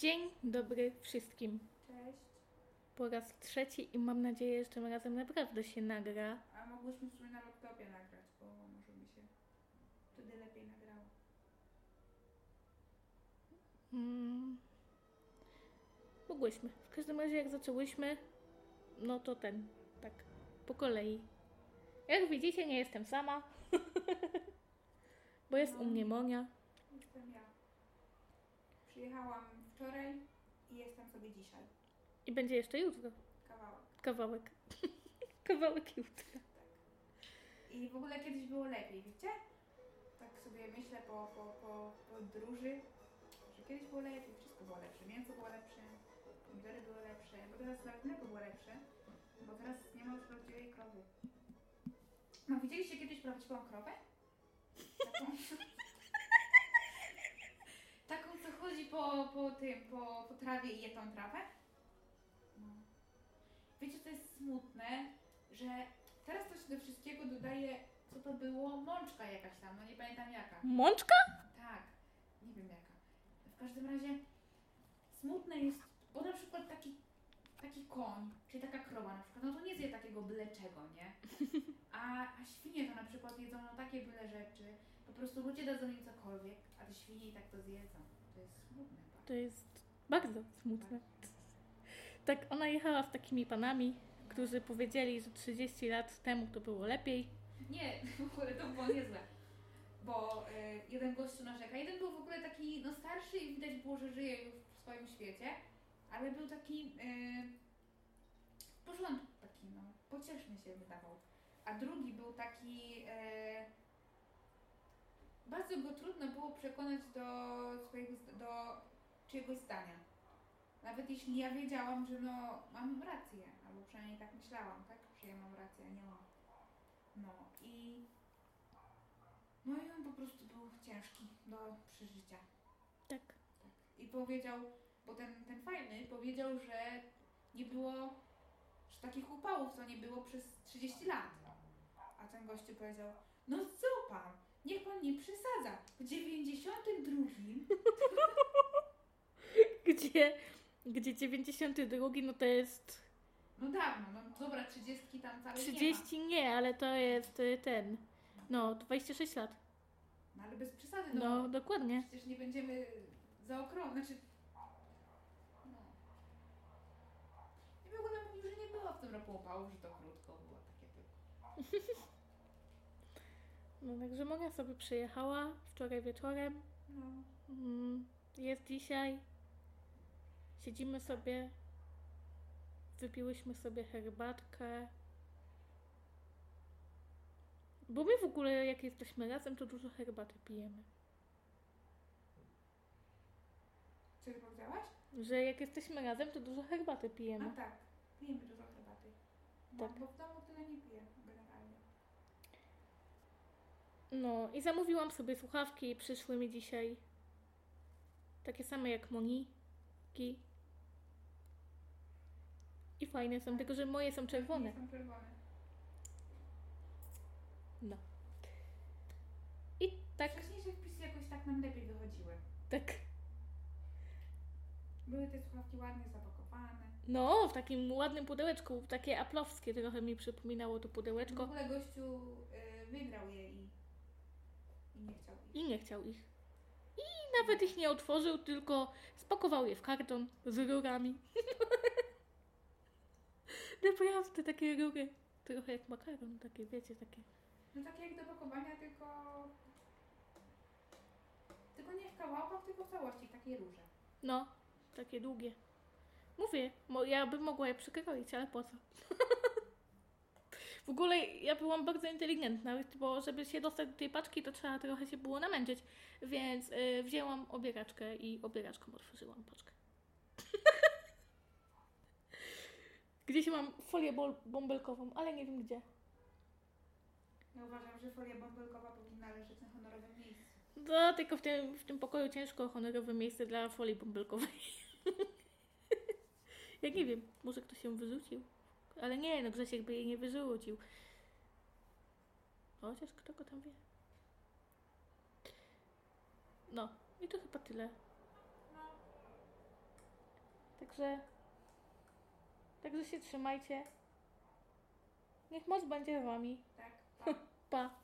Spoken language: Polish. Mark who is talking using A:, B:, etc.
A: Dzień dobry wszystkim.
B: Cześć.
A: Po raz trzeci i mam nadzieję, że tym razem naprawdę się nagra.
B: A mogłyśmy w sumie na laptopie nagrać, bo może by się wtedy lepiej nagrało.
A: Mogłyśmy. W każdym razie jak zaczęłyśmy, no to tak, po kolei. Jak widzicie, nie jestem sama, bo jest u mnie Monia.
B: Jestem ja. Przyjechałam wczoraj i jestem sobie dzisiaj.
A: I będzie jeszcze jutro.
B: Kawałek.
A: Kawałek jutra.
B: I w ogóle kiedyś było lepiej, wiecie? Tak sobie myślę po podróży, że kiedyś było lepiej, wszystko było lepsze. Mięso było lepsze, pomidory były lepsze, bo teraz nawet mleko było lepsze, bo teraz nie ma już prawdziwej krowy. No widzieliście kiedyś prawdziwą krowę? Taką, taką co chodzi po trawie i je tą trawę? No. Wiecie, co jest smutne, że teraz to się do wszystkiego dodaje, co to było, mączka jakaś tam, no nie pamiętam jaka.
A: Mączka?
B: Tak, nie wiem jaka. W każdym razie smutne jest, bo na przykład taki koń, czyli taka krowa na przykład, no to nie zje takiego byle czego, nie? A świnie to na przykład jedzą no takie byle rzeczy, po prostu ludzie dadzą im cokolwiek, a te świnie i tak to zjedzą. To jest smutne bardzo.
A: To jest bardzo smutne. Tak, ona jechała z takimi panami, którzy powiedzieli, że 30 lat temu to było lepiej.
B: Nie, w ogóle to było niezłe. Bo jeden gościu narzeka. Jeden był w ogóle taki no starszy i widać było, że żyje już w swoim świecie, ale był taki w porządku, taki no, pocieszny się wydawał. A drugi był taki bardzo go trudno było przekonać do czyjegoś zdania. Nawet jeśli ja wiedziałam, że no mam rację, albo przynajmniej tak myślałam, tak? Że ja mam rację, a nie on. No i on po prostu był ciężki do przeżycia.
A: Tak.
B: I powiedział, bo ten fajny powiedział, że nie było, że takich upałów to nie było przez 30 lat. A ten gościu powiedział, no co pan, niech pan nie przesadza. W 92
A: Gdzie 92, no to jest...
B: no dawno, no dobra, 30 tam cały
A: 30 nie, ale to jest no 26 lat.
B: No ale bez przesady,
A: No, dokładnie.
B: Przecież nie będziemy zaokrąglać, znaczy... No. I w ogóle mówił, że nie było w tym roku upałów, że to krótko było takie tylko.
A: No także Monia sobie przyjechała wczoraj wieczorem.
B: No.
A: Jest dzisiaj. Siedzimy sobie. Wypiłyśmy sobie herbatkę. Bo my w ogóle jak jesteśmy razem, to dużo herbaty pijemy.
B: Co ty powiedziałaś?
A: Że jak jesteśmy razem, to dużo herbaty
B: A
A: pijemy.
B: tak, pijemy dużo herbaty. No,
A: Tak.
B: bo w domu tyle nie piję generalnie.
A: No i zamówiłam sobie słuchawki i przyszły mi dzisiaj takie same jak Moniki. I fajne są, tylko że moje są czerwone.
B: Nie są czerwone.
A: No. I tak,
B: Wcześniejsze wpisy jakoś tak nam lepiej wychodziły.
A: tak.
B: Były te słuchawki ładnie zapakowane.
A: No, w takim ładnym pudełeczku, takie aplowskie, trochę mi przypominało to
B: W
A: pudełeczko.
B: ogóle gościu wygrał je i nie chciał ich.
A: I nie chciał ich. I nawet ich nie otworzył, tylko spakował je w karton z rurami. Naprawdę, takie rury. Trochę jak makaron, takie, wiecie, takie.
B: No takie jak do pakowania, tylko nie w kawałkach, tylko w całości, w takiej rurze.
A: No, takie długie. Mówię, ja bym mogła je przykroić, ale po co? W ogóle ja byłam bardzo inteligentna, bo żeby się dostać do tej paczki, to trzeba trochę się było namęczyć. Więc wzięłam obieraczkę i obieraczką otworzyłam paczkę. Gdzieś mam folię bąbelkową, ale nie wiem gdzie.
B: Ja uważam, że folia bąbelkowa powinna leżeć na honorowym miejscu.
A: No, tylko w tym pokoju ciężko o honorowe miejsce dla folii bąbelkowej. Ja nie wiem, może ktoś ją wyrzucił. Ale nie, no Grzesiek by jej nie wyrzucił. Chociaż kto go tam wie. No, i to chyba tyle.
B: No.
A: Także się trzymajcie. Niech moc będzie z wami.
B: Tak, pa.
A: Pa.